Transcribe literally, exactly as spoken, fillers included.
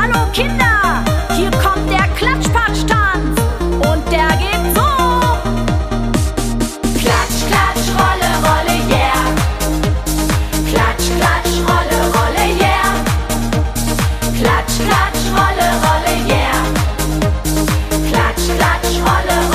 Hallo Kinder, hier kommt der Klatsch-Patsch-Tanz und der geht so. Klatsch, Klatsch, Rolle, Rolle, yeah. Klatsch, Klatsch, Rolle, Rolle, yeah. Klatsch, Klatsch, Rolle, Rolle, yeah. Klatsch, Klatsch, Rolle,